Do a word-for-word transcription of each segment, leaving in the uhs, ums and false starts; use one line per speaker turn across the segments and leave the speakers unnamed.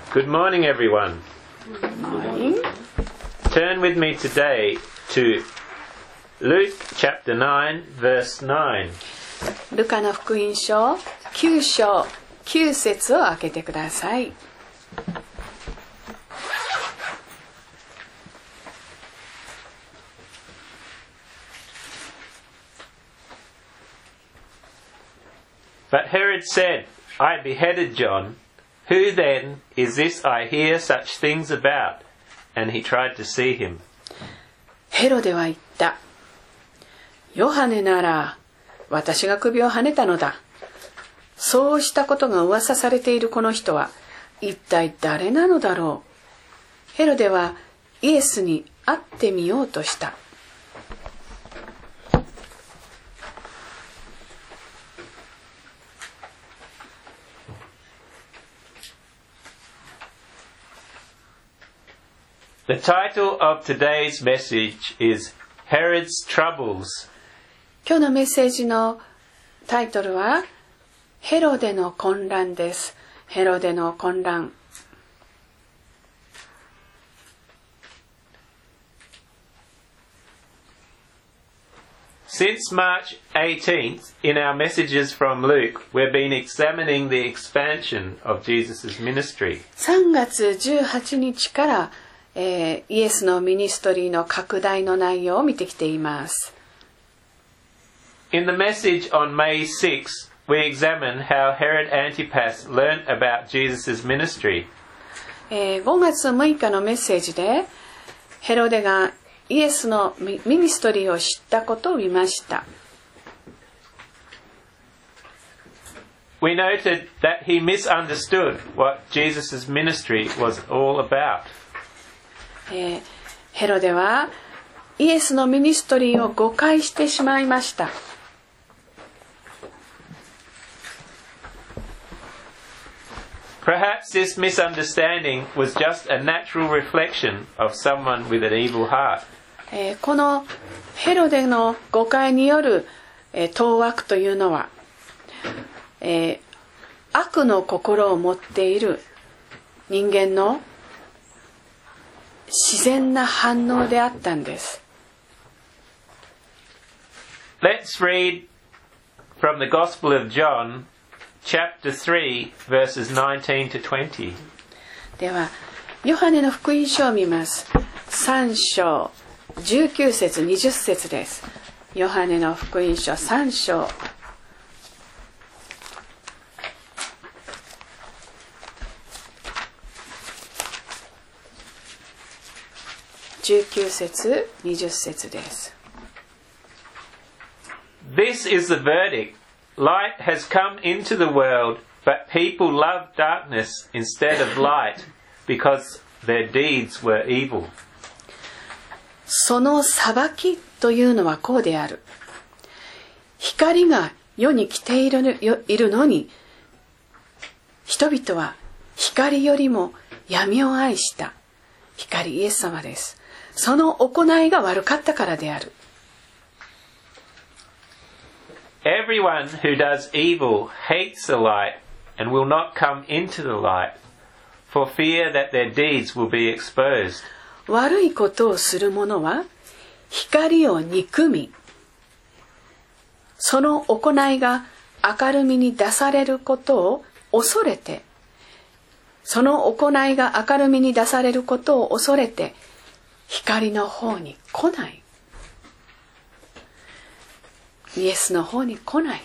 Good morning, everyone.
Good morning.
Turn with me today to Luke chapter nine, verse nine.
ルカの福音書きゅう章きゅう節を開けてください。
But Herod said, I beheaded John. Who then is this I hear such things about? And he tried to see him.
ヘロデは言った。ヨハネなら私が首をはねたのだ。そうしたことが噂されているこの人は一体誰なのだろう。ヘロデはイエスに会ってみようとした。
The title of today's message is Herod's Troubles.
今日のメッセージのタイトルはヘロデの混乱です。ヘロデの混乱。
Since March eighteenth, in our messages from Luke, we've been examining the expansion of Jesus' ministry.
さんがつじゅうはちにちから、えー、イエスのミニストリーの拡大の内容を見てきています。
In the message on May sixth, we examine how Herod Antipas learnt about Jesus' ministry.
えー、ごがつむいかのメッセージでヘロデがイエスのミニストリーを知ったことを見ました。
We noted that he misunderstood what Jesus' ministry was all about.
えー、ヘロデはイエスのミニストリーを誤解してしまいました。
Perhaps this misunderstanding was just a natural reflection of someone with an evil heart.
えー、このヘロデの誤解による、えー、当惑というのは、えー、悪の心を持っている人間の自然な反応であったんです。
Let's read from the Gospel of John, chapter three, verses nineteen to twenty.
では、ヨハネの福音書を見ます。さん章じゅうきゅう節にじゅっ節です。ヨハネの福音書さん章じゅうきゅう節にじゅっ節です。
This is the verdict. Light has come into the world, but people love darkness instead of light because their deeds were evil.
その裁きというのはこうである。光が世に来ている、いるのに、人々は光よりも闇を愛した。光イエス様です。その行いが悪かったからである。
Everyone who does evil hates the light and will not come into the light, for fear that their deeds will be exposed.
悪いことをする者は光を憎み、その行いが明るみに出されることを恐れて、その行いが明るみに出されることを恐れて、光の方に来ない。イエスの方に来ない。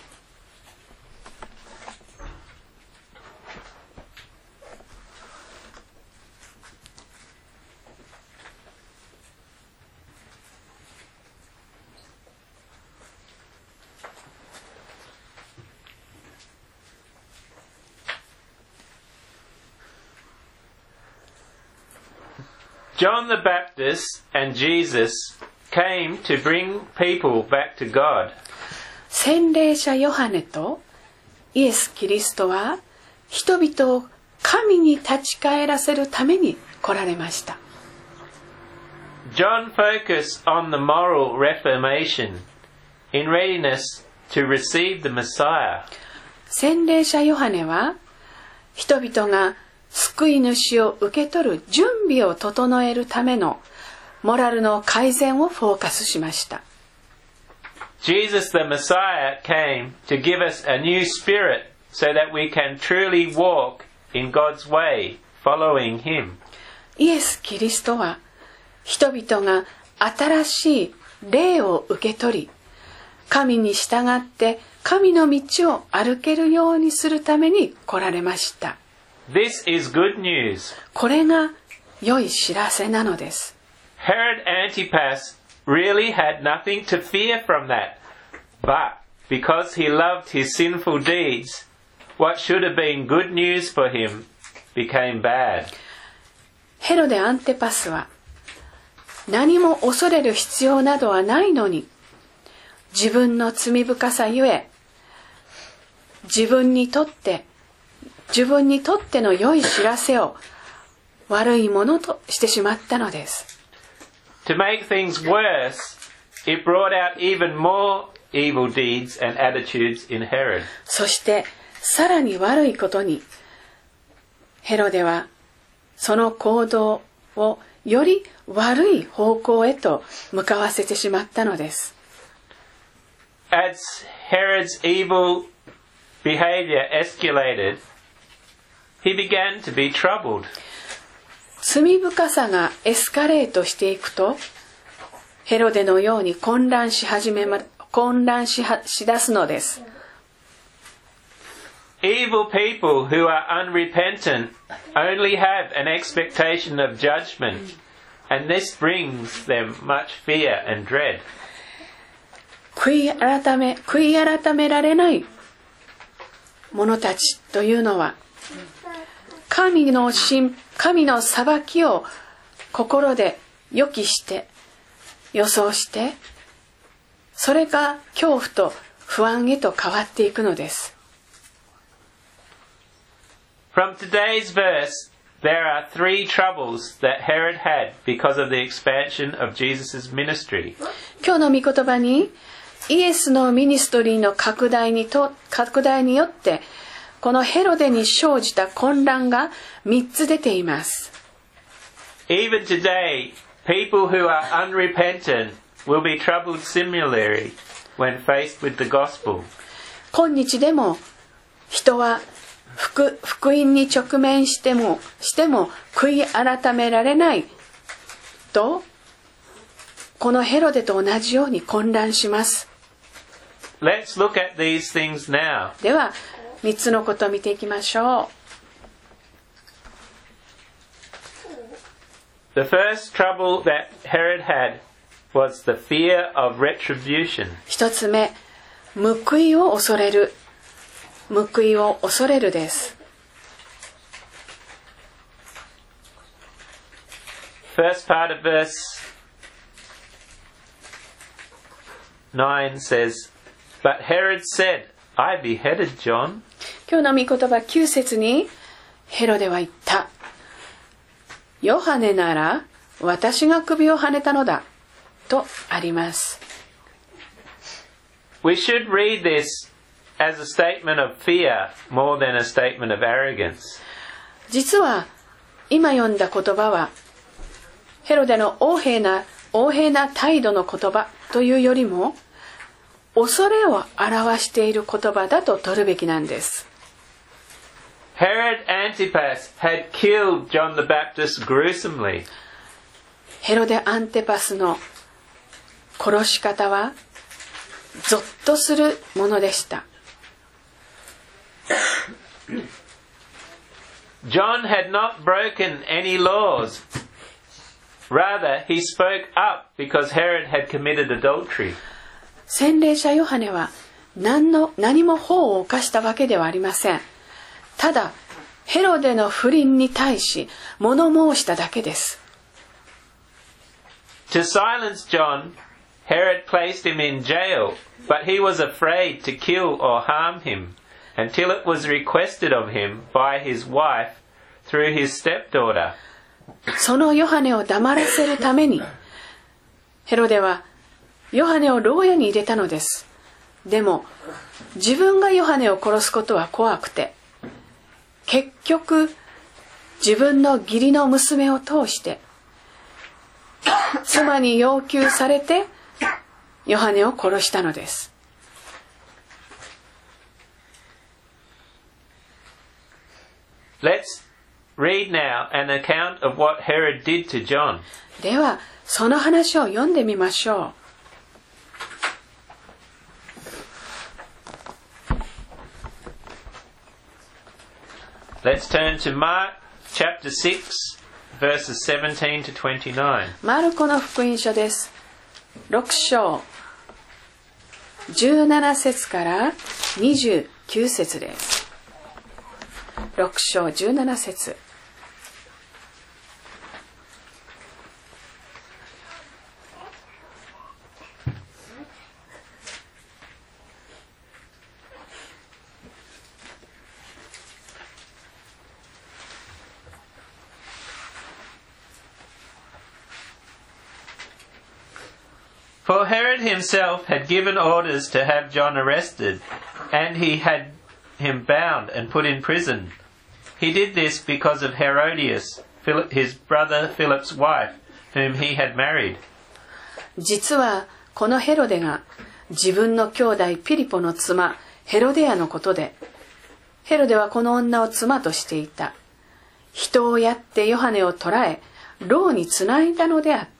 John the Baptist and Jesus came to bring people back to God.
洗礼者ヨハネとイエス・キリストは人々を神に立ち返らせるために来られました。
John focused on the moral reformation in readiness to receive the Messiah.
洗礼者ヨハネは人々が救い主を受け取る準備を整えるためのモラルの改善をフォーカスしました。
Jesus the Messiah came to give us a new spirit so that we can truly walk in God's way, following Him.
イエス・キリストは人々が新しい霊を受け取り、神に従って神の道を歩けるようにするために来られました。
This is good news.
これが良い知らせなのです。
Herod Antipas really had nothing to fear from that. But because he loved his sinful deeds, what should have been good news for him became bad.
ヘロデ・アンテパスは何も恐れる必要などはないのに、自分の罪深さゆえ、自分にとって自分にとっての良い知らせを悪いものとしてしまったのです。
To make things worse, it brought out even more evil deeds and attitudes in Herod.
そしてさらに悪いことに、ヘロデはその行動をより悪い方向へと向かわせてしまったのです。
As Herod's evil behavior escalated, he began to be troubled.
罪深さがエスカレートしていくと、ヘロデのように混乱し始めま、混乱しは、しだすのです。
Evil people who are unrepentant only have an expectation of judgment, and this brings them much fear and dread.
悔い改め、悔い改められない者たちというのは、神の審、神の裁きを心で予期して予想して、それが恐怖と不安へと変わっていくのです。
From today's verse, there are three troubles that Herod had because of the expansion of Jesus' ministry.
今日の御言葉に、イエスのミニストリーの拡大にと、拡大によって、このヘロデに生じた混乱が三つ出ています。
Even today, people who are unrepentant will be troubled similarly when faced with the gospel.
今日でも人は 福, 福音に直面してもしても悔い改められないと、このヘロデと同じように混乱します。
Let's look at these things now.
では三つのことを見ていきましょう。
The first trouble that Herod had was the fear of retribution.
一つ目、報いを恐れる。報いを恐れるです。
First part of verse nine says, But Herod said, I beheaded John.
今日の御言葉きゅう節に、ヘロデは言った。ヨハネなら私が首をはねたのだとあります。
We should read this as a statement of fear more than a statement of arrogance.
実は今読んだ言葉はヘロデの横柄な横柄な態度の言葉というよりも恐れを表している言葉だと取るべきなんです。
Herod Antipas had killed John the Baptist gruesomely.
ヘロデ・アンテパスの殺し方はゾッとするものでした。
John had not broken any laws. Rather, he spoke up because Herod had committed adultery.
洗礼者ヨハネは何の何も法を犯したわけではありません。ただヘロデの不倫に対し物申しただけです。
To silence John, Herod placed him in jail, but he was afraid to kill or harm him until it was requested of him by his wife through his stepdaughter.
そのヨハネを黙らせるためにヘロデはヨハネを牢屋に入れたのです。でも自分がヨハネを殺すことは怖くて、結局自分の義理の娘を通して妻に要求されてヨハネを殺したのです。
Let's read now an account of what Herod did to John.
ではその話を読んでみましょう。
Let's turn to Mark chapter six, verses seventeen to twenty-nine.
マルコの福音書です。ろく章じゅうなな節からにじゅうきゅう節です。ろく章じゅうなな節。
For Herod himself had given orders to have John arrested, and he had him bound and put in prison. He did this because of Herodias, Philip, his brother Philip's wife, whom he had married.
実はこのヘロデが自分の兄弟ピリポの妻ヘロデアのことで、ヘロデはこの女を妻としていた。人をやってヨハネを捕らえ、牢につないだのであった。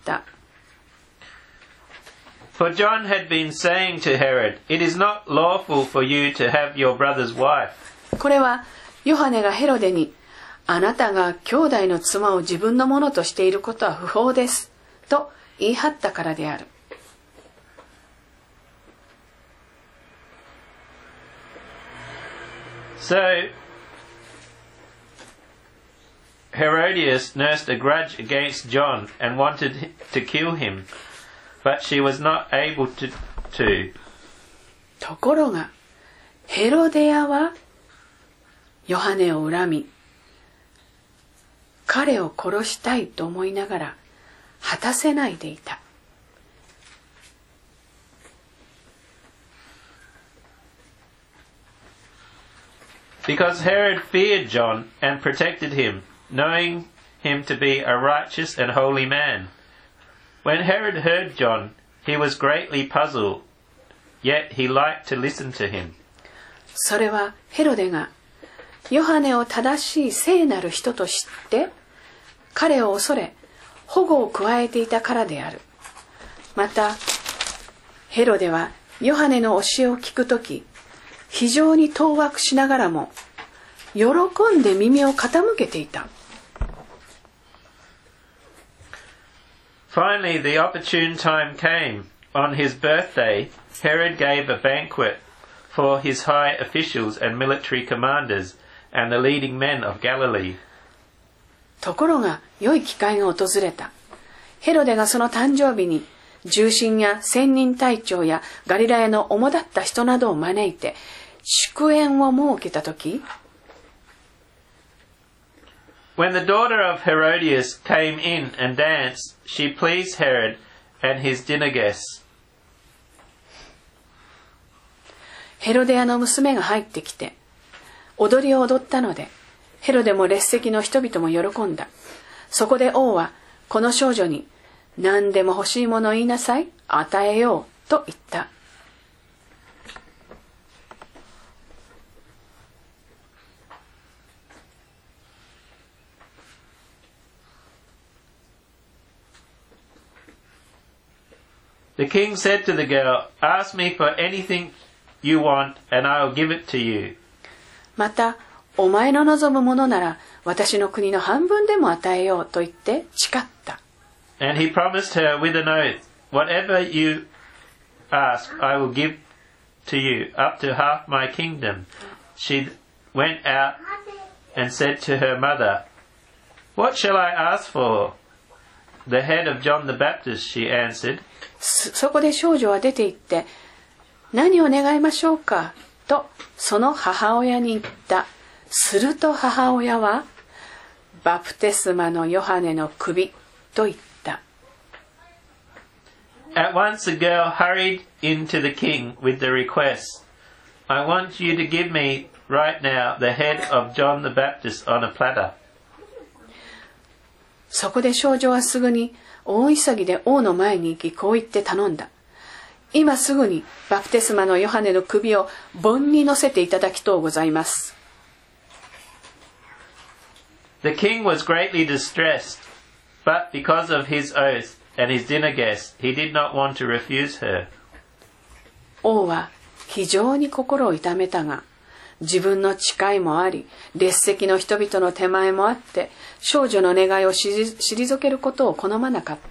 For John had been saying to Herod, "It is not lawful for you to have your brother's wife."
これはヨハネがヘロデに、あなたが兄弟の妻を自分のものとしていることは不法ですと言い張ったからである。
So Herodias nursed a grudge against John and wanted to kill him, but she was not able to. to.
ところがヘロデアはヨハネを恨み、彼を殺したいと思いながら果たせないでいた。
Because Herod feared John and protected him, knowing him to be a righteous and holy man. When Herod heard John, he was greatly puzzled, yet he liked to listen to him.
それはヘロデがヨハネを正しい聖なる人と知って彼を恐れ保護を加えていたからである。またヘロデはヨハネの教えを聞くとき、非常に当惑しながらも喜んで耳を傾けていた。
Finally, the opportune time came. On his birthday, Herod gave a banquet for his high officials and military commanders and the leading men of Galilee.
ところが良い機会が訪れた。ヘロデがその誕生日に重臣や千人隊長やガリラヤの主だった人などを招いて祝宴を設けたとき、
When the daughter of Herodias came in and danced, she pleased Herod and his dinner guests.
ヘロデアの娘が入ってきて踊りを踊ったので、ヘロデも列席の人々も喜んだ。そこで王はこの少女に何でも欲しいものを言いなさい、与えようと言った。
The king said to the girl, "Ask me for anything you want, and I will give it to you."
また、お前の望むものなら私の国の半分でも与えようと言って誓った。
And he promised her with an oath, "Whatever you ask, I will give to you, up to half my kingdom." She went out and said to her mother, "What shall I ask for?" "The head of John the Baptist," she answered.
そこで少女は出て行って、何を願いましょうかとその母親に言った。すると母親は、バプテスマのヨハネの首と言った。
At once the girl hurried into the king with the request, "I want you to give me right now the head of John the Baptist on a platter."
そこで少女はすぐに大急ぎで王の前に行き、こう言って頼んだ。今すぐにバプテスマのヨハネの首を盆に乗せていただきとうございます。
The king was greatly distressed, but because of his oath and his dinner guests, he did not want to refuse her.
王は非常に心を痛めたが、自分の誓いもあり、列席の人々の手前もあって、少女の願いを退けることを好まなかった。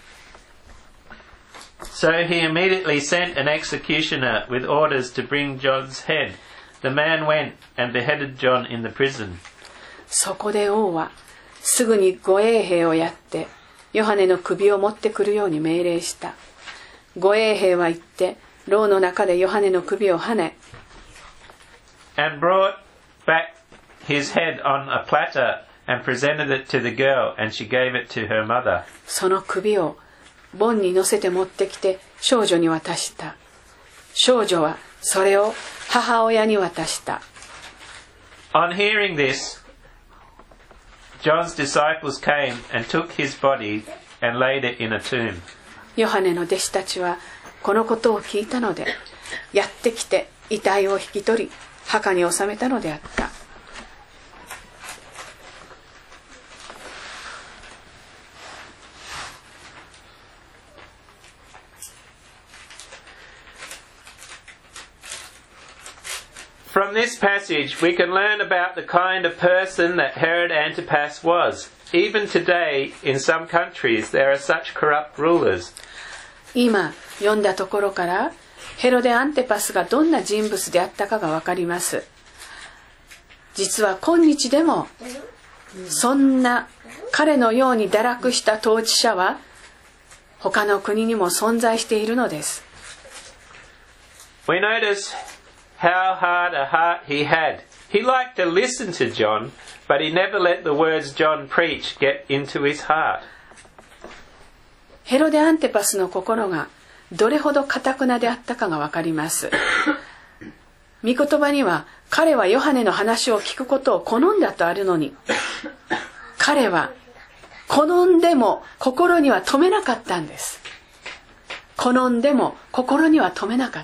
So he immediately sent an executioner with orders to bring John's head. The man went and beheaded John in the prison.
そこで王はすぐに護衛兵をやって、ヨハネの首を持ってくるように命令した。護衛兵は行って、牢の中でヨハネの首をはね、
and brought back his head on a platter and presented it to the girl, and she gave it to her mother.
その首を盆に乗せて持ってきて少女に渡した。少女はそれを母親に渡した。
On hearing this, John's disciples came and took his body and laid it in a tomb.
ヨハネの弟子たちはこのことを聞いたので、やってきて遺体を引き取り、墓に収めたのであった。
From this passage, we can learn about the kind of person that Herod Antipas was. Even today, in some countries, there are such corrupt rulers.
今読んだところからヘロデ・アンテパスがどんな人物であったかがわかります。実は今日でもそんな彼のように堕落した統治者は他の国にも存在しているのです。
We notice how hard a heart he had. He liked to listen to John, but he never let the words John preached get into his heart.
ヘロデ・アンテパスの心がどれほど堅なであったかがわかります。御言葉には彼はヨハネの話を聞くことを好んだとあるのに、彼は好んでも心には留めなかったんです。好んでも心には留めなかった。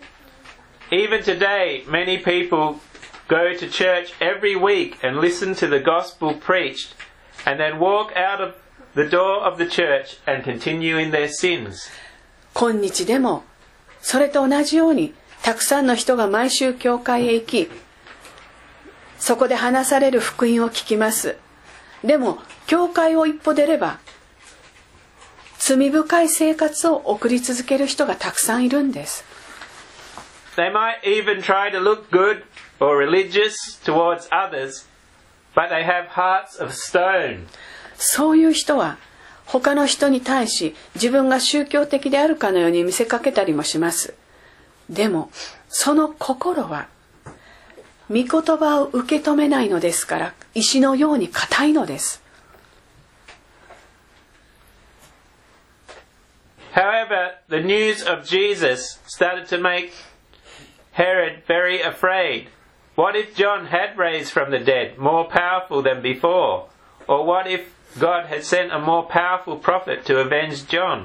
Even today, many people go to church every week and listen to the gospel preached, and then walk out of the door of the church and continue in their sins.
今日でもそれと同じようにたくさんの人が毎週教会へ行き、そこで話される福音を聞きます。でも教会を一歩出れば罪深い生活を送り続ける人がたくさんいるんです。
They might even try to look good or religious towards others, but they have hearts of stone.
そういう人は他の人に対し自分が宗教的であるかのように見せかけたりもします。でもその心は御言葉を受け止めないのですから、石のように固いのです。
However, the news of Jesus started to make Herod very afraid. What if John had raised from the dead, more powerful than before? Or what if God had sent a more powerful prophet to avenge John?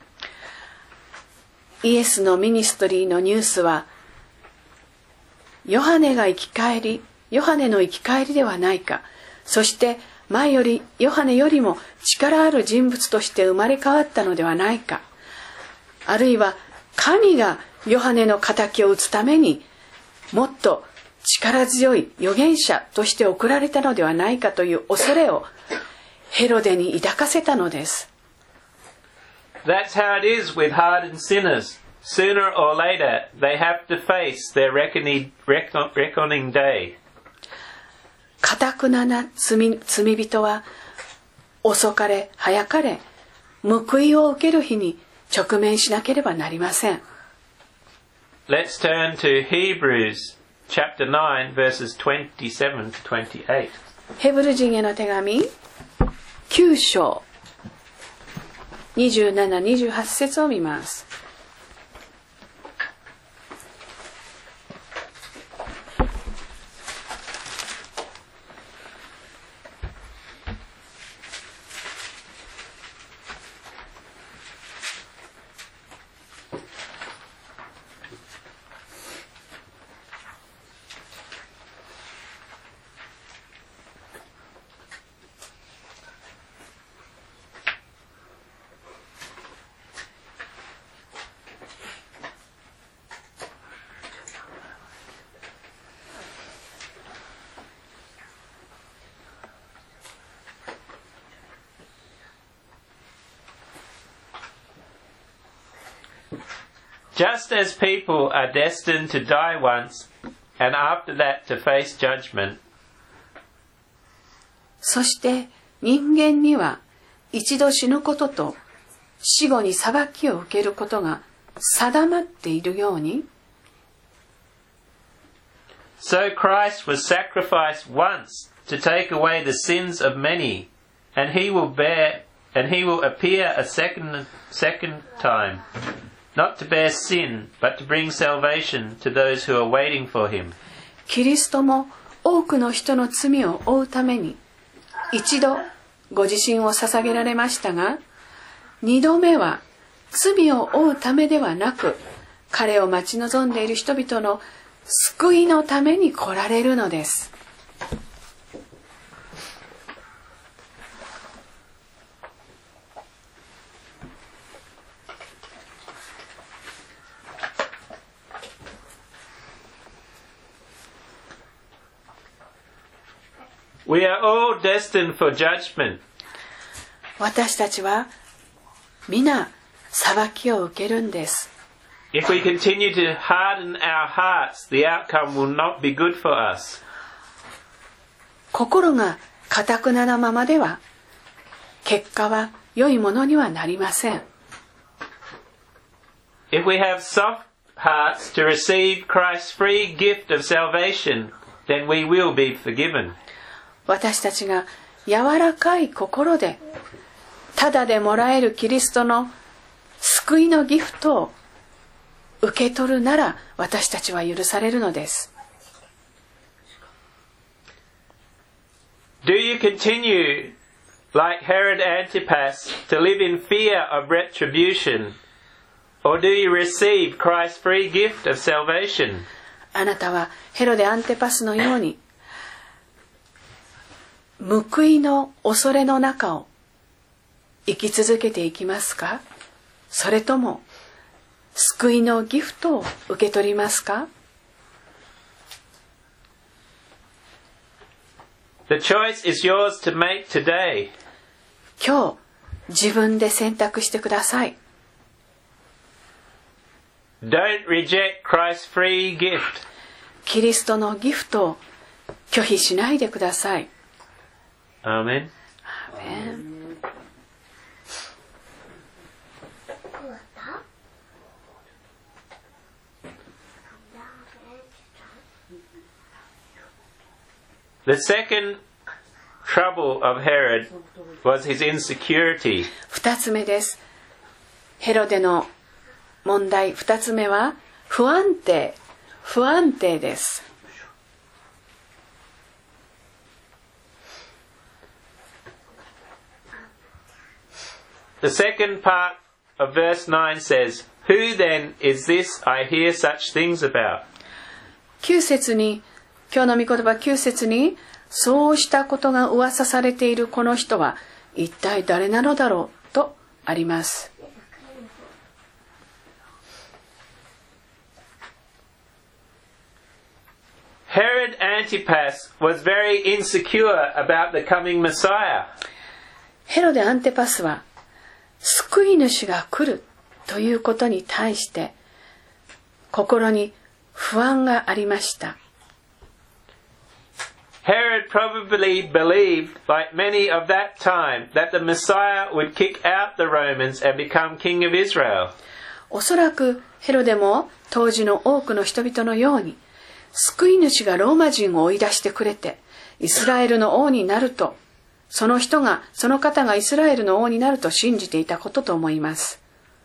イエスのミニストリーのニュースは、ヨハネが生き返り、ヨハネの生き返りではないか、そして前よりヨハネよりも力ある人物として生まれ変わったのではないか、あるいは神がヨハネの仇を討つためにもっと力強い預言者として送られたのではないかという恐れをヘロデに抱かせたのです。
That's how it is with hardened sinners. Sooner or later, they have to face their reckoning, reckoning day.
堅なな罪、罪人は遅かれ早かれ報いを受ける日に直面しなければなりません。
Let's turn to Hebrews chapter nine verses twenty-seven to twenty-eight.
ヘブル人への手紙きゅう章にじゅうなな、にじゅうはち節を見ます。
Just as people are destined to die once, and after that to face judgment,
そして人間には一度死ぬことと死後に裁きを受けることが定まっているように、
so Christ was sacrificed once to take away the sins of many, and he will bear, and he will appear a second, second time, not to bear sin, but to bring salvation to those who are waiting for him.
キリストも多くの人の罪を負うために一度ご自身を捧げられましたが、二度目は罪を負うためではなく、彼を待ち望んでいる人々の救いのために来られるのです。
We are all destined for judgment.
私たちは皆裁きを受けるんです。
If we continue to harden our hearts, the outcome will not be good for us.
心が堅くななままでは結果は良いものにはなりません。
If we have soft hearts to receive Christ's free gift of salvation, then we will be forgiven.
私たちが柔らかい心でただでもらえるキリストの救いのギフトを受け取るなら、私たちは許されるのです。
Do you continue, like Herod Antipas, to live in fear of retribution, or do you receive Christ's free gift of salvation?
あなたはヘロデ・アンテパスのように報いの恐れの中を生き続けていきますか？それとも救いのギフトを受け取りますか？
The choice is yours to make today.
今日自分で選択してください。
Don't reject Christ's free gift.
キリストのギフトを拒否しないでください。
Amen.
Amen.
The second trouble of Herod was his insecurity.
二つ目です。ヘロデの問題二つ目は不安定。不安定です。
The second part of verse nine says, Who then is this I hear such things about?
九節に、今日の御言葉九節に、そうしたことが噂されているこの人は一体誰なのだろうとあります。
Herod Antipas was very insecure about the coming Messiah.
ヘロデ・アンテパスは救い主が来るということに対して心に不安がありました。
Herod probably believed, like many of that time, that the Messiah would kick out the Romans and become king of Israel.
おそらくヘロデも当時の多くの人々のように救い主がローマ人を追い出してくれてイスラエルの王になると、その人がその方がイスラエルの王になると信じていたことと思います。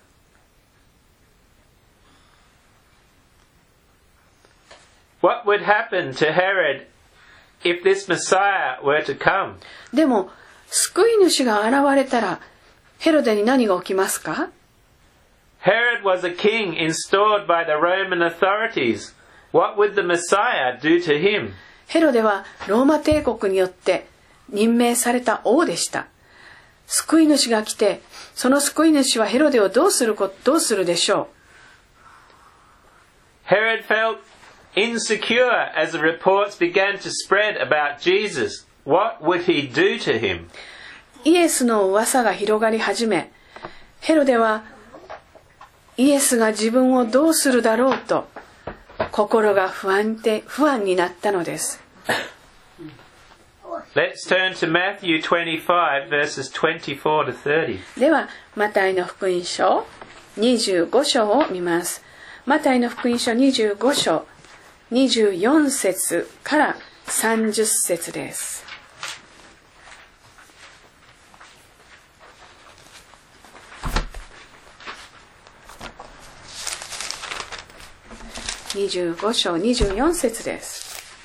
What would happen to Herod if this Messiah were to come?
でも救い主が現れたらヘロデに何が起きますか？
Herod was a king installed by the Roman authorities. What would the Messiah do to him?
ヘロデはローマ帝国によって任命された王でした。救い主が来て、その救い主はヘロデをどうするこ、どうするでしょ
う？ Herod felt insecure as the reports began to spread about Jesus. What would he do to him?
イエスの噂が広がり始め、ヘロデはイエスが自分をどうするだろうと心が不安で不安になったのです。
Let's turn to Matthew twenty-five, verses twenty-four to thirty.
ではマタイの福音書にじゅうご章を見ます。マタイの福音書にじゅうご章にじゅうよん節からさんじゅっ節です。にじゅうご章にじゅうよん節です。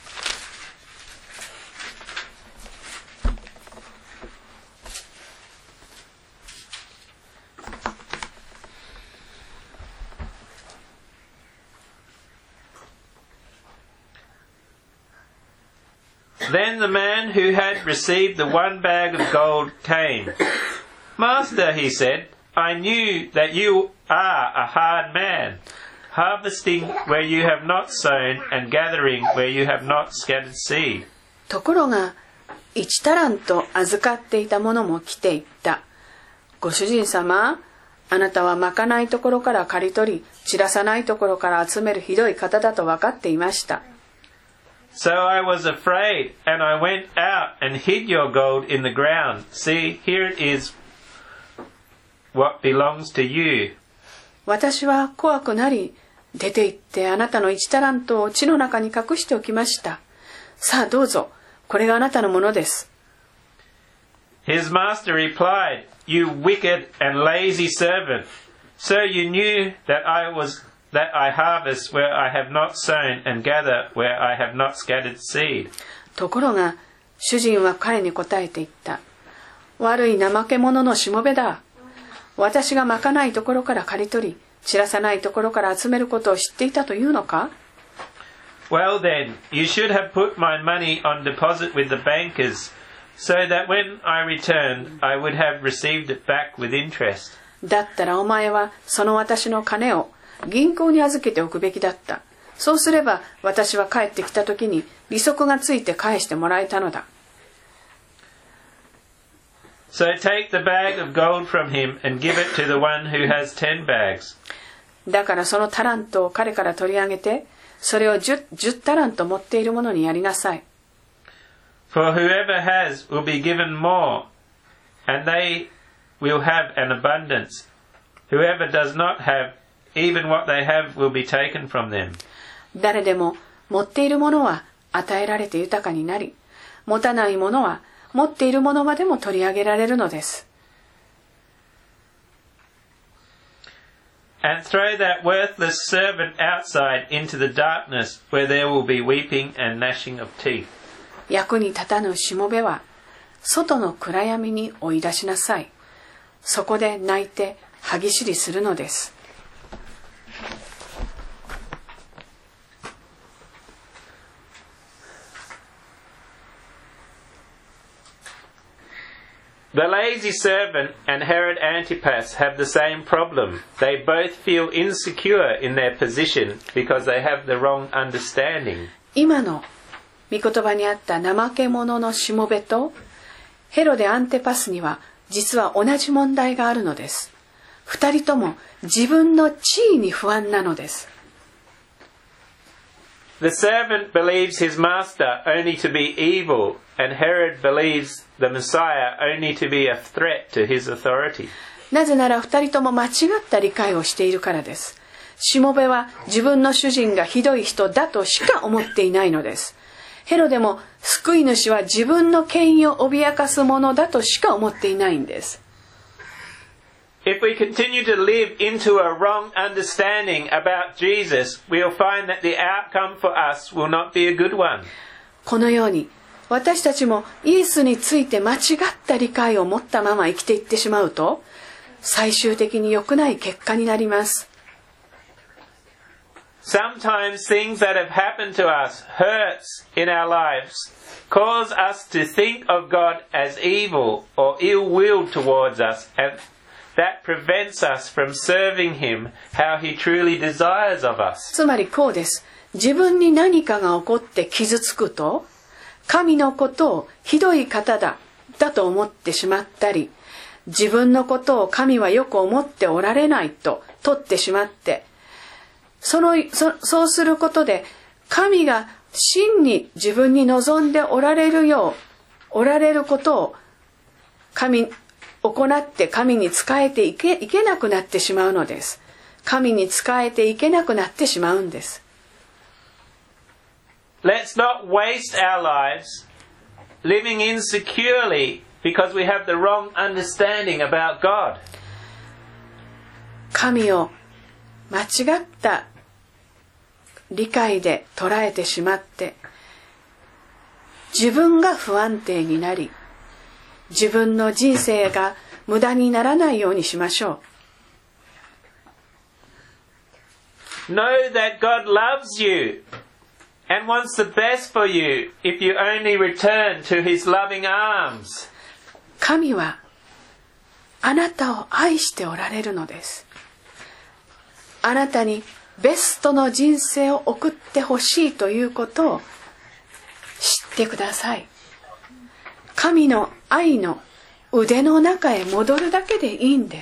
Then the man who had received the one bag of gold came. Master, he said, I knew that you are a hard man, harvesting where you have not sown and gathering where you have not scattered seed.
ところが一タラント預かっていた者も来ていった。ご主人様、あなたはまかないところから刈り取り、散らさないところから集めるひどい方だと分かっていました。
So I was afraid, and I went out and hid your gold in the ground. See, here it is, what belongs to you.
私は怖くなり、出て行ってあなたの一タラントを地の中に隠しておきました。さあどうぞ、これがあなたのものです。
His master replied, You wicked and lazy servant. So you knew that I was that I harvest where I have not sown and gather where I have not scattered seed.
ところが主人は彼に答えて言った。悪い怠け者のしもべだ。私がまかないところから刈り取り、散らさないところから集めることを知っていたというのか？
Well then, you should have put my money on deposit with the bankers, so that when I returned, I would have received it back with interest.
だったらお前はその私の金を銀行に預けておくべきだった。そうすれば私は帰ってきた時に利息がついて返してもらえたのだ。
So take the bag of gold from him and give it to the one who has ten bags.
だからそのタラントを彼から取り上げて、それを 10, 10タラント持っている者にやりなさい。
For whoever has will be given more, and they will have an abundance. Whoever does not have, even what they have will be taken from them.
誰でも持っているものは与えられて豊かになり、持たないものは持っているものまでも取り上げられるのです。
And throw that worthless servant outside into the darkness, where there will be weeping and gnashing of teeth.
役に立たぬしもべは外の暗闇に追い出しなさい。そこで泣いて歯ぎしりするのです。
The lazy servant and Herod Antipas have the same problem. They both feel insecure in their position because they have the wrong understanding.
今の御言葉にあった怠け者のしもべとヘロデ・アンテパスには実は同じ問題があるのです。二人とも自分の地位に不安なのです。
The servant believes his master only to be evil, and Herod believes the Messiah only to be a threat to his authority.
なぜなら二人とも間違った理解をしているからです。しもべは自分の主人がひどい人だとしか思っていないのです。ヘロデも救い主は自分の権威を脅かすものだとしか思っていないんです。
If we continue to live into a wrong understanding about Jesus, we'll find that the outcome for us will not be a good one.
このように私たちもイエスについて間違った理解を持ったまま生きていってしまうと、最終的に良くない結果になります。
Sometimes things that have happened to us, hurts in our lives, cause us to think of God as evil or ill-willed towards us, and that prevents us from serving Him how He truly desires of us.
つまりこうです。自分に何かが起こって傷つくと、神のことをひどい方だ、だと思ってしまったり、自分のことを神はよく思っておられないと取ってしまって、その そ, そうすることで神が真に自分に望んでおられるようおられることを神行って神に仕えてい け, いけなくなってしまうのです。神に仕えていけなくなってしまうんです。
Let's not waste our lives living insecurely because we have the wrong understanding about God.
神を間違った理解で捉えてしまって、自分が不安定になり、自分の人生が無駄にならないようにしましょ
う。Know that God loves you and wants the best for you if you only return to His loving arms.
神はあなたを愛しておられるのです。あなたにベストの人生を送ってほしいということを知ってください。神の愛の腕の中へ戻るだけでいいんです。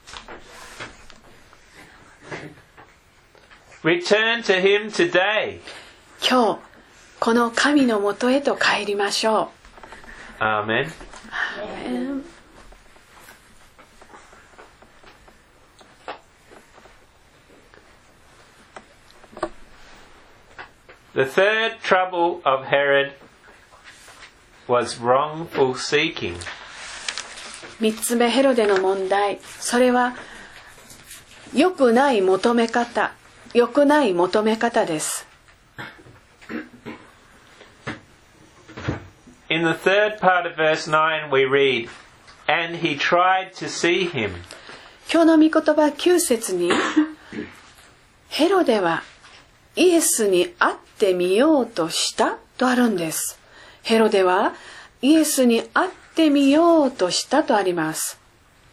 Return to Him today.
今日この神のもとへと帰りましょう。
アーメン。
アーメン。
The third trouble of Herod was wrongful seeking.
三つ目、ヘロデの問題、それは良くない求め方、良くない求め方です。
In the third part of verse nine we read, and he tried to see him.
今日の御言葉きゅう節に、ヘロデはイエスに会ってみようとしたとあるんです。ヘロデはイエスに会ってみようとしたとあります。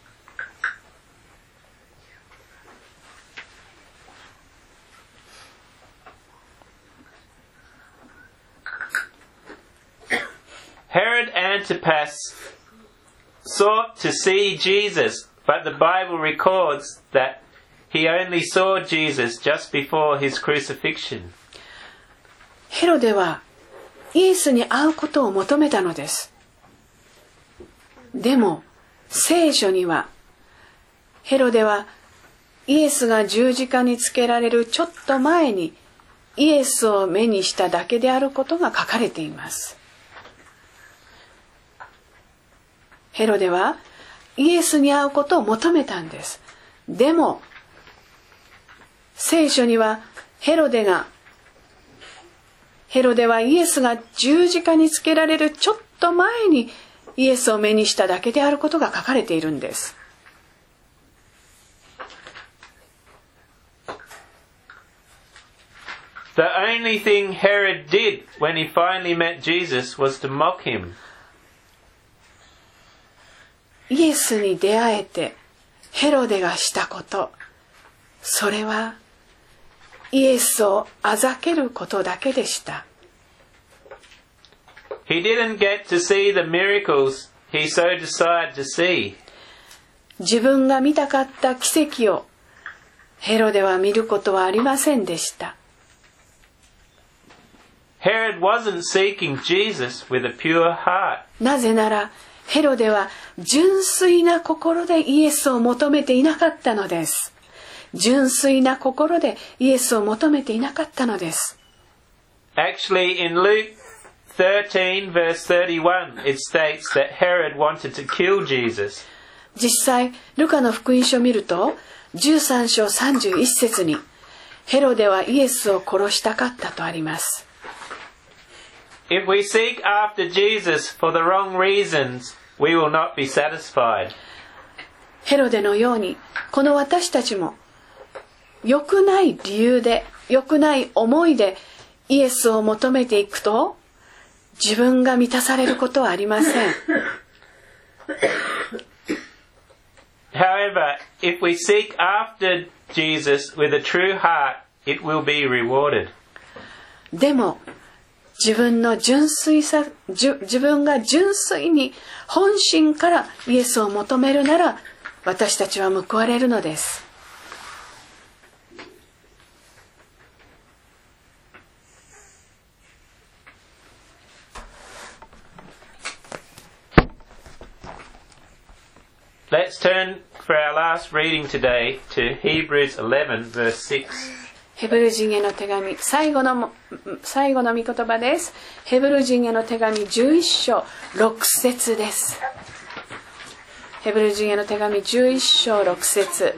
Herod Antipas sought to see Jesus, but the Bible records that he only saw Jesus just before his crucifixion.
ヘロデはイエスに会うことを求めたのです。でも聖書にはヘロデはイエスが十字架につけられるちょっと前にイエスを目にしただけであることが書かれています。ヘロデはイエスに会うことを求めたんです。でも聖書にはヘロデがヘロデはイエスが十字架につけられるちょっと前にイエスを目にしただけであることが書かれているんです。
The only thing Herod did when he finally met Jesus was to mock him.
イエスに出会えてヘロデがしたこと、それはイエスをあざけることだけでした。
He didn't get to see the miracles he so desired to see.
自分が見たかった奇跡をヘロデは見ることはありませんでした。
Herod wasn't seeking Jesus with a pure heart.
なぜならヘロデは純粋な心でイエスを求めていなかったのです。純粋な心でイエスを求めていなかったのです。
Actually, in Luke thirteen verse thirty-one, it states that Herod wanted to kill Jesus.
実際、ルカの福音書を見ると、じゅうさん章さんじゅういち節に、ヘロデはイエスを殺したかったとあります。
If we seek after Jesus for the wrong reasons, we will not be satisfied.
ヘロデのように、この私たちも、良くない理由で、良くない思いでイエスを求めていくと、自分が満たされることはありません。
However, if we seek after Jesus with a true heart, it will be rewarded. でも、自分の純粋さ、自分が純粋に本心からイエスを求めるなら、私たちは報われるのです。 Let's turn for our last reading today to Hebrews eleven, verse six.
ヘブル人への手紙、最後の、最後の御言葉です。ヘブル人への手紙じゅういっ章ろく節です。ヘブル人への手紙じゅういっ章ろく節。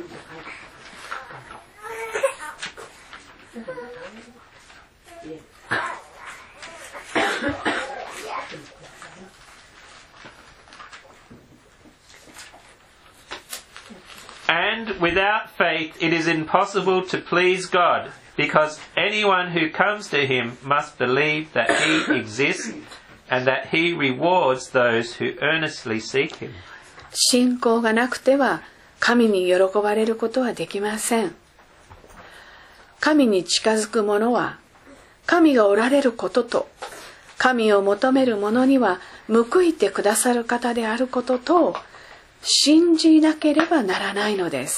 And without faith it is impossible to please God, because anyone who comes to him must believe that he exists and that he rewards those who earnestly seek him.
信仰がなくては神に喜ばれることはできません。神に近づく者は神がおられることと、神を求める者には報いてくださる方であることとを信じなければならないのです。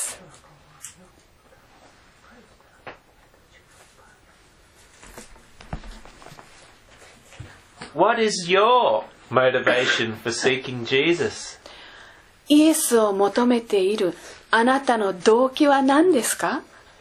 What is your motivation for seeking Jesus?
イエスを求めているあなたの動機は何ですか？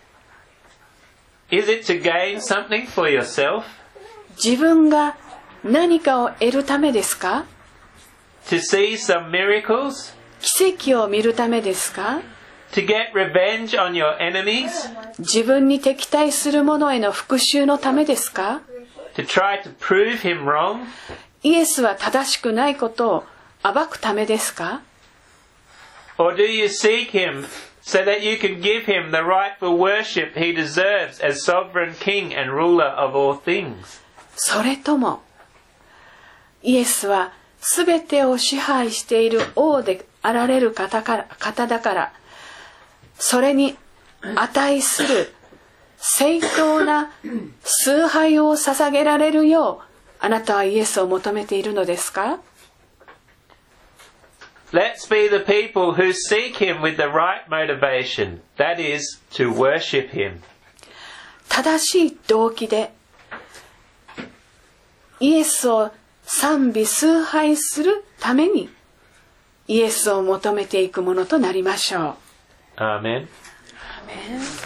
Is it to gain something for yourself?
自分が何かを得るためですか？
To see some miracles?
奇跡を見るためですか？
To get revenge on your enemies?
自分に敵対する者への復讐のためですか？
To try to prove him wrong?
イエスは正しくないことを暴くためですか？
Or do you seek him so that you can give him the rightful worship he deserves as sovereign king and ruler of all things?
それともイエスはすべてを支配している王であられる方から、方だから、それに値する正当な崇拝を捧げられるよう、あなたはイエスを求めているのですか？
Let's be the people who seek him with the right motivation, that is, to worship him.
正しい動機でイエスを賛美崇拝するためにイエスを求めていくものとなりましょう。
Amen.
Amen.